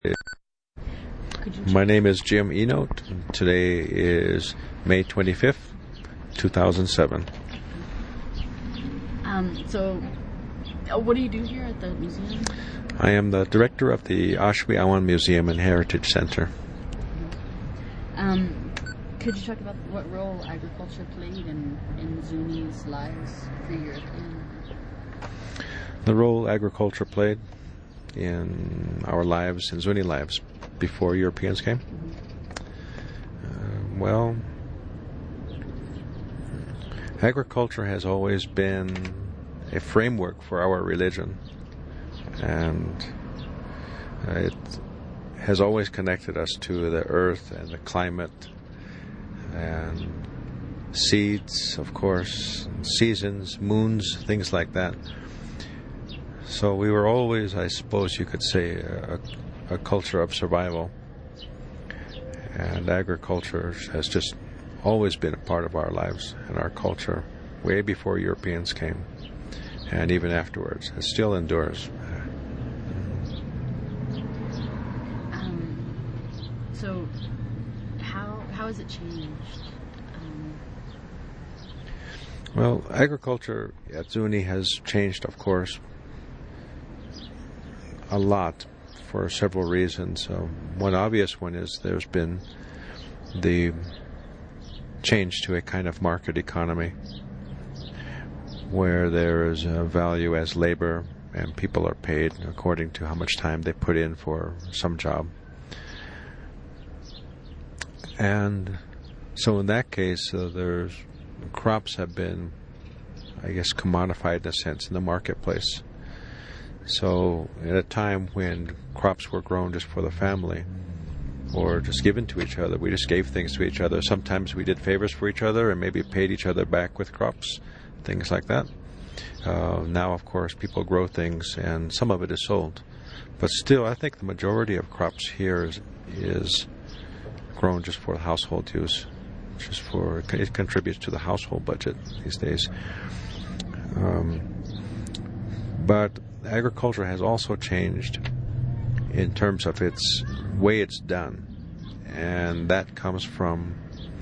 My name is Jim Enote. Today is May 25th, 2007. What do you do here at the museum? I am the director of the Ashwi Awan Museum and Heritage Center. Could you talk about what role agriculture played in Zuni's lives pre-European? The role agriculture played in our lives, in Zuni lives, before Europeans came? Agriculture has always been a framework for our religion, and it has always connected us to the earth and the climate and seeds, of course, seasons, moons, things like that. So we were always, I suppose you could say, a culture of survival, and agriculture has just always been a part of our lives and our culture way before Europeans came, and even afterwards. It still endures. So how has it changed? Well, agriculture at Zuni has changed, of course, a lot for several reasons. One obvious one is there's been the change to a kind of market economy where there is a value as labor and people are paid according to how much time they put in for some job. And so in that case, crops have been, I guess, commodified in a sense in the marketplace. So at a time when crops were grown just for the family or just given to each other, we just gave things to each other. Sometimes we did favors for each other and maybe paid each other back with crops, things like that. Now, of course, people grow things and some of it is sold. But still, I think the majority of crops here is grown just for household use. It contributes to the household budget these days. But agriculture has also changed in terms of its way it's done, and that comes from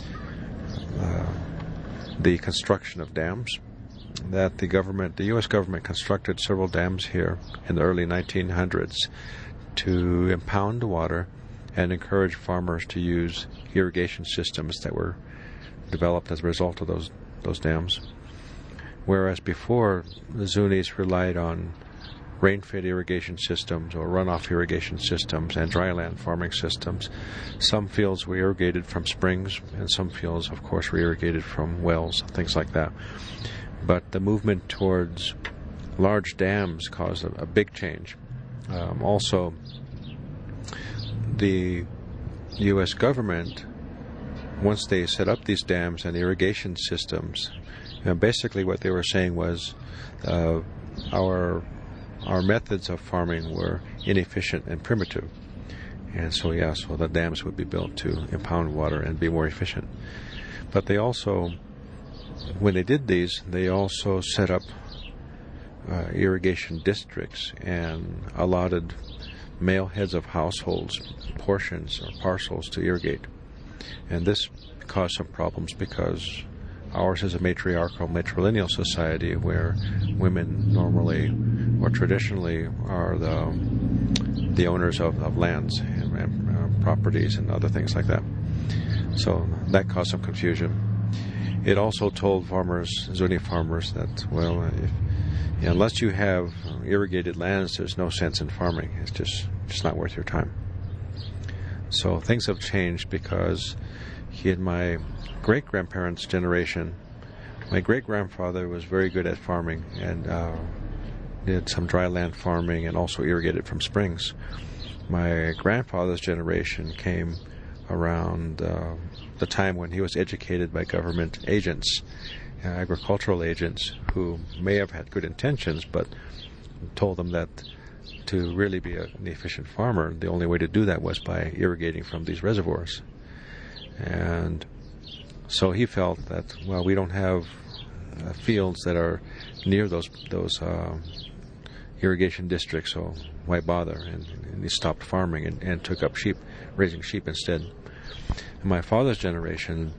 the construction of dams. That the U.S. government constructed several dams here in the early 1900s to impound the water and encourage farmers to use irrigation systems that were developed as a result of those dams. Whereas before, the Zunis relied on rain-fed irrigation systems or runoff irrigation systems and dryland farming systems. Some fields were irrigated from springs, and some fields, of course, were irrigated from wells, things like that. But the movement towards large dams caused a big change. Also, the U.S. government, once they set up these dams and irrigation systems, basically what they were saying was our methods of farming were inefficient and primitive. And so the dams would be built to impound water and be more efficient. But they also, when they did these, they also set up irrigation districts and allotted male heads of households portions or parcels to irrigate. And this caused some problems because ours is a matrilineal society where women normally or traditionally are the owners of lands and properties and other things like that. So that caused some confusion. It also told Zuni farmers that, unless you have irrigated lands, there's no sense in farming. It's just not worth your time. So things have changed because in my great-grandparents' generation, my great-grandfather was very good at farming and did some dry land farming and also irrigated from springs. My grandfather's generation came around the time when he was educated by government agents, agricultural agents, who may have had good intentions, but told them that to really be an efficient farmer, the only way to do that was by irrigating from these reservoirs. And so he felt that, we don't have fields that are near those irrigation districts, so why bother? And he stopped farming and took up raising sheep instead. In my father's generation,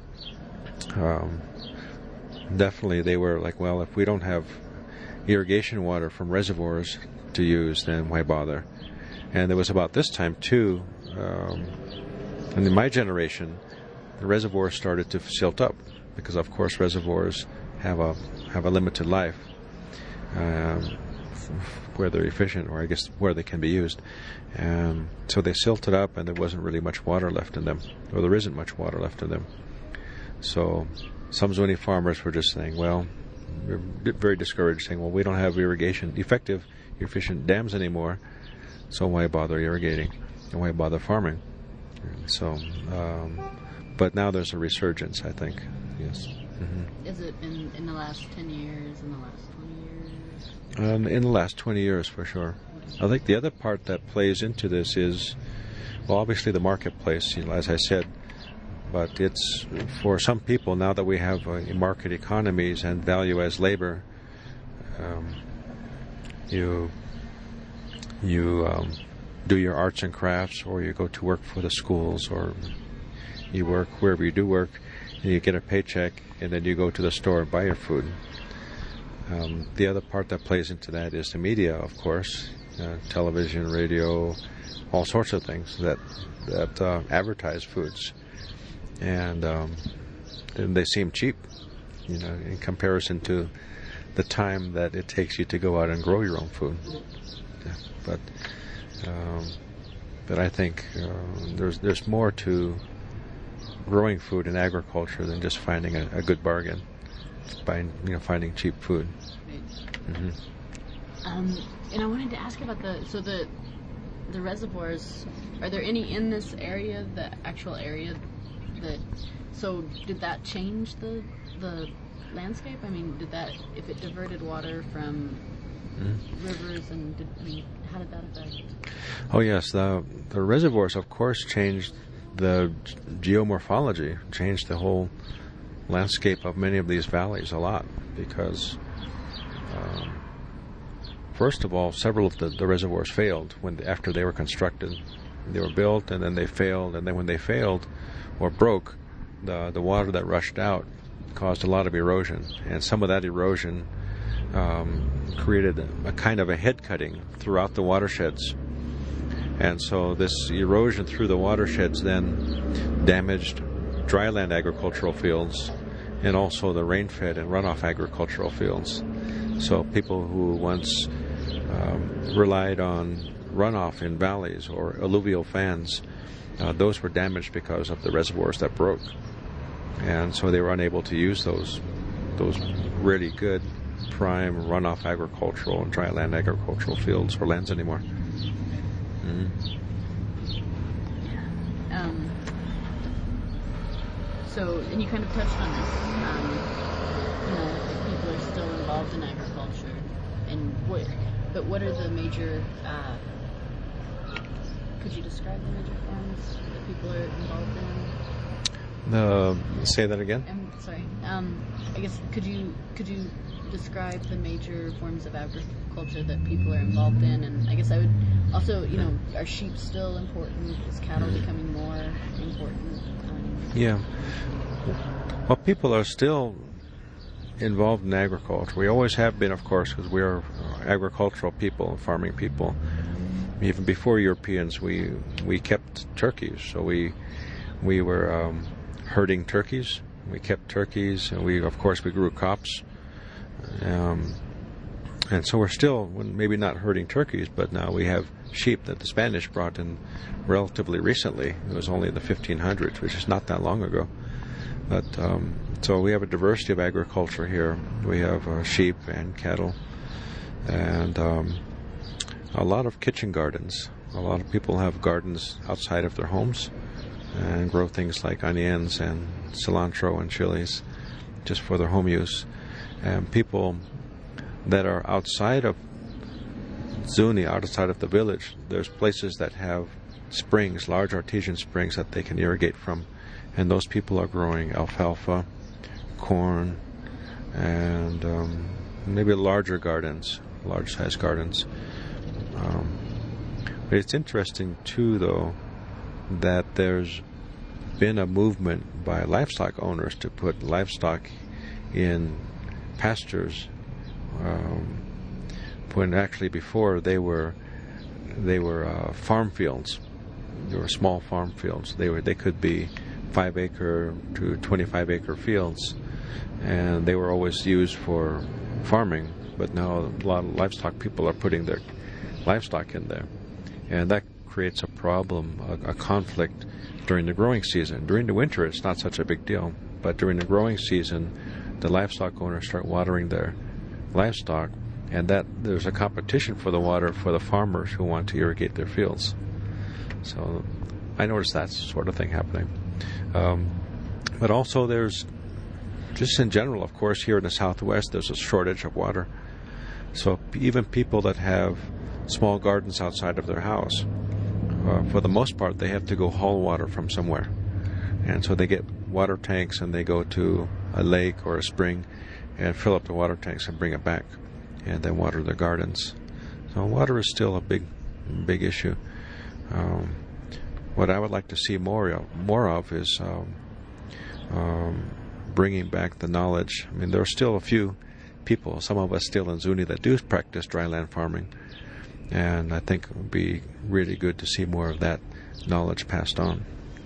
definitely they were like, well, if we don't have irrigation water from reservoirs to use, then why bother? And it was about this time too, and in my generation, the reservoirs started to silt up because, of course, reservoirs have a limited life, where they're efficient, or I guess where they can be used. So they silted up, and there wasn't really much water left in them, or there isn't much water left in them. So some Zuni farmers were just saying, well, we're very discouraged, saying, well, we don't have effective, efficient dams anymore, so why bother irrigating, and why bother farming? So, but now there's a resurgence, I think. Yes. Mm-hmm. Is it in the last 10 years, in the last 20 years? In the last 20 years, for sure. I think the other part that plays into this is, well, obviously the marketplace, as I said, but it's for some people, now that we have market economies and value as labor, you do your arts and crafts, or you go to work for the schools, or you work wherever you do work, and you get a paycheck, and then you go to the store and buy your food. The other part that plays into that is the media, of course, television, radio, all sorts of things that advertise foods, and they seem cheap, in comparison to the time that it takes you to go out and grow your own food. Yeah, but I think there's more to growing food in agriculture than just finding a good bargain, finding cheap food. Right. Mm-hmm. And I wanted to ask about the reservoirs. Are there any in this area, the actual area so did that change the landscape? I mean, if it diverted water from rivers, how did that affect? Oh yes, the reservoirs, of course, changed the geomorphology, changed the whole landscape of many of these valleys a lot, because first of all, several of the reservoirs failed after they were constructed. They were built, and then they failed, and then when they failed or broke, the water that rushed out caused a lot of erosion, and some of that erosion created a kind of a head cutting throughout the watersheds. And so this erosion through the watersheds then damaged dryland agricultural fields, and also the rain-fed and runoff agricultural fields. So people who once relied on runoff in valleys or alluvial fans, those were damaged because of the reservoirs that broke. And so they were unable to use those really good prime runoff agricultural and dryland agricultural fields or lands anymore. Mm-hmm. So, and you kind of touched on this, people are still involved in agriculture, but what are the major, could you describe the major forms that people are involved in? Say that again? I'm sorry. I guess, could you describe the major forms of agriculture that people are involved in? And I guess I would also, are sheep still important? Is cattle becoming more important? Yeah. Well, people are still involved in agriculture. We always have been, of course, because we are agricultural people, farming people. Even before Europeans, we kept turkeys. So we were herding turkeys. We kept turkeys, and we grew crops. And so we're still, maybe not herding turkeys, but now we have sheep that the Spanish brought in relatively recently. It was only in the 1500s, which is not that long ago. But so we have a diversity of agriculture here. We have sheep and cattle, and a lot of kitchen gardens. A lot of people have gardens outside of their homes and grow things like onions and cilantro and chilies just for their home use. And people that are outside of Zuni, outside of the village, there's places that have springs, large artesian springs that they can irrigate from, and those people are growing alfalfa, corn, and maybe larger gardens, large-sized gardens. But it's interesting, too, though, that there's been a movement by livestock owners to put livestock in pastures, when actually before they were farm fields. They were small farm fields. They could be 5-acre to 25-acre fields, and they were always used for farming. But now a lot of livestock people are putting their livestock in there, and that creates a problem, a conflict during the growing season. During the winter, it's not such a big deal, but during the growing season, the livestock owners start watering their livestock, and that there's a competition for the water for the farmers who want to irrigate their fields. So I noticed that sort of thing happening. But also there's, just in general, of course, here in the Southwest, there's a shortage of water. So even people that have small gardens outside of their house, for the most part, they have to go haul water from somewhere. And so they get water tanks and they go to a lake or a spring and fill up the water tanks and bring it back and then water their gardens. So water is still a big issue. What I would like to see more of is bringing back the knowledge. I mean, there are still a few people, some of us still in Zuni, that do practice dryland farming, and I think it would be really good to see more of that knowledge passed on.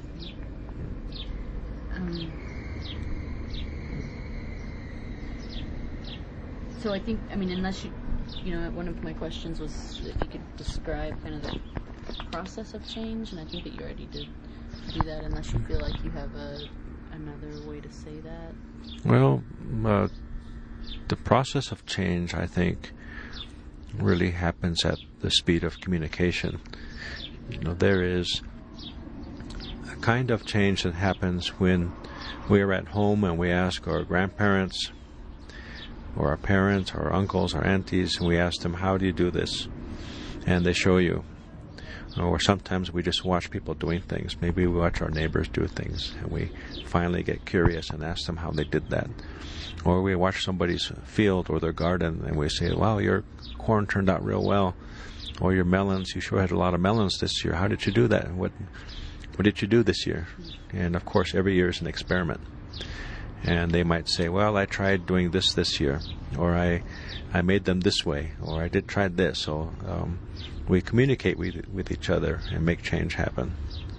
So I think, unless one of my questions was if you could describe kind of the process of change, and I think that you already did do that, unless you feel like you have another way to say that. Well, the process of change, I think, really happens at the speed of communication. There is a kind of change that happens when we are at home and we ask our grandparents or our parents, or our uncles, or aunties, and we ask them, how do you do this? And they show you. Or sometimes we just watch people doing things. Maybe we watch our neighbors do things, and we finally get curious and ask them how they did that. Or we watch somebody's field or their garden, and we say, wow, your corn turned out real well. Or your melons, you sure had a lot of melons this year. How did you do that? What did you do this year? And of course, every year is an experiment. And they might say, well, I tried doing this year, or I made them this way, or I did try this. So we communicate with each other and make change happen.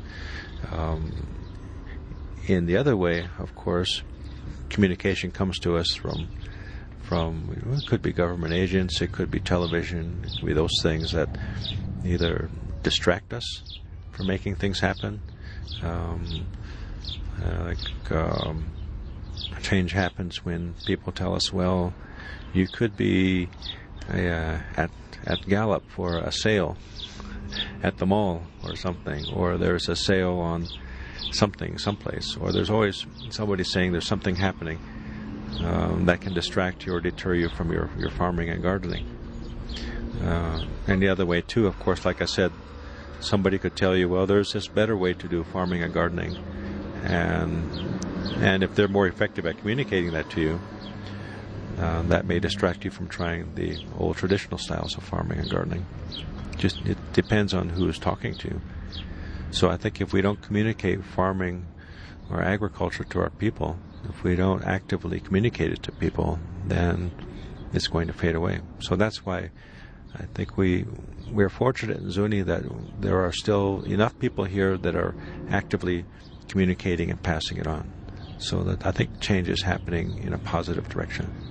In the other way, of course, communication comes to us from it could be government agents, it could be television, it could be those things that either distract us from making things happen. Change happens when people tell us, well, you could be at Gallup for a sale at the mall or something, or there's a sale on something someplace, or there's always somebody saying there's something happening that can distract you or deter you from your farming and gardening. And the other way too, of course, like I said, somebody could tell you, well, there's this better way to do farming and gardening, and if they're more effective at communicating that to you, that may distract you from trying the old traditional styles of farming and gardening. Just it depends on who is talking to you. So I think if we don't communicate farming or agriculture to our people, if we don't actively communicate it to people, then it's going to fade away. So that's why I think we're fortunate in Zuni that there are still enough people here that are actively communicating and passing it on. So that I think change is happening in a positive direction.